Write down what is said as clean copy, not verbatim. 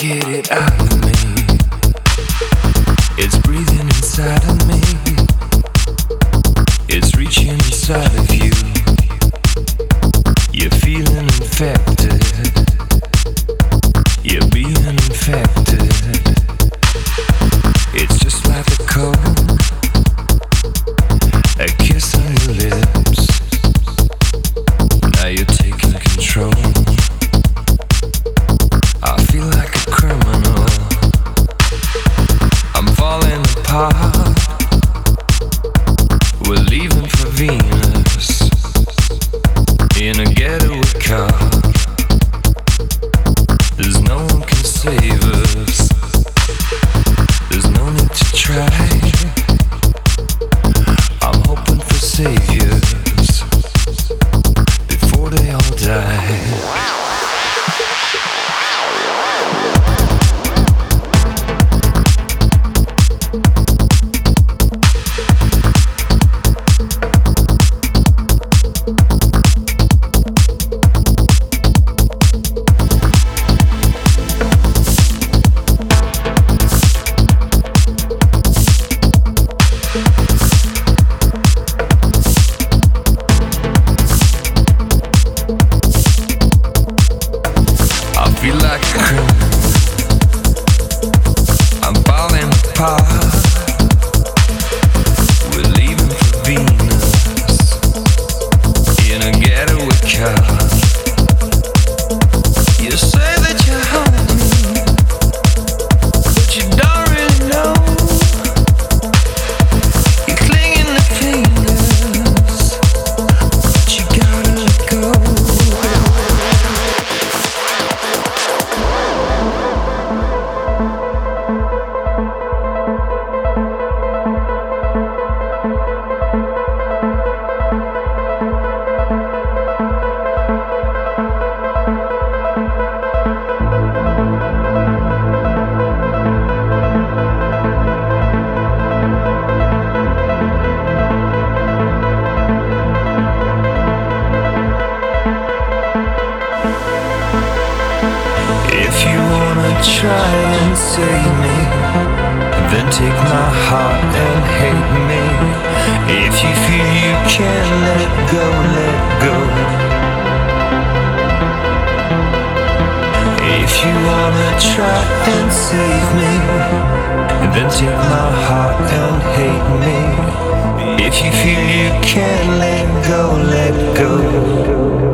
get it out of me. It's breathing inside of me. It's reaching inside of you. You're feeling infected. You're being infected. It's just like a cold, a kiss on your lips. Now you're taking control. I feel like a criminal. I'm falling apart. We're leaving for Venus in a getaway car. There's no one can save us. There's no need to try. I'm hoping for saviors before they all die. Try and save me, then take my heart and hate me. If you feel you can't let go, let go. If you wanna try and save me, then take my heart and hate me. If you feel you can't let go, let go.